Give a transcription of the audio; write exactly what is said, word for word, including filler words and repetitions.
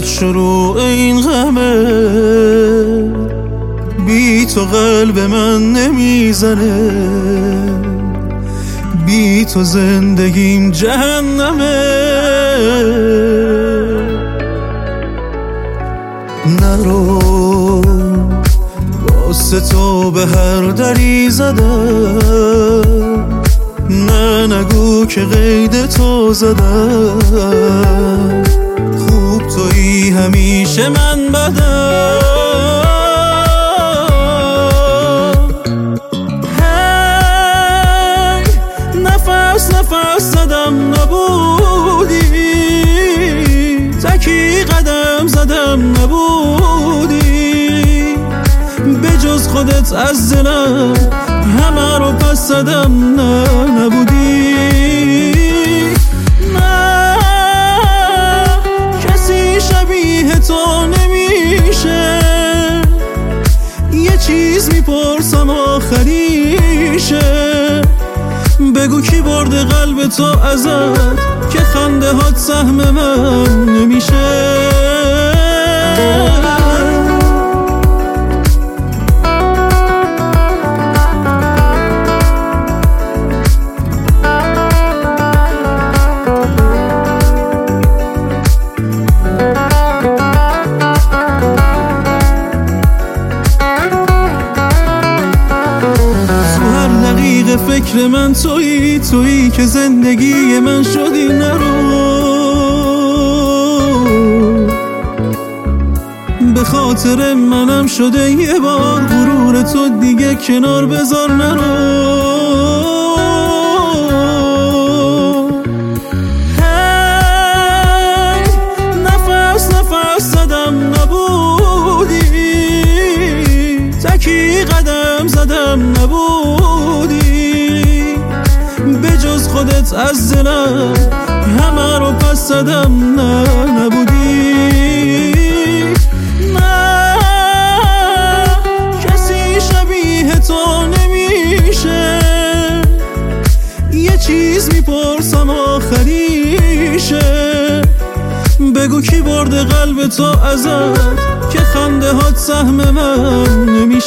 شروع این غمه، بی تو قلب من نمیزنه، بی تو زندگیم جهنمه. نرو واسه تو به هر دری زدم، نه نگو که قید تو زدم، خوب تویی همیشه من بدم. هی نفس نفس زدم نبودی، تکی قدم زدم نبودی، به جز خودت از دلم همه رو پس زدم نه نبودی. نه کسی شبیه تو نمیشه، یه چیز میپرسم آخریشه، بگو کی برده قلب تو ازت که خنده هات سهم من نمیشه. فکر من تویی، تویی که زندگی من شدی. نرو به خاطر منم شده یه بار، غرور تو دیگه کنار بذار. نرو هی نفس نفس زدم نبودی، تکی قدم زدم نبودی، به جز خودت از دلم همه رو پس زدم نه نبودی. نه کسی شبیه تو نمیشه، یه چیز میپرسم آخریشه، بگو کی برده قلب تو ازت که خنده هات سهم من نمیشه.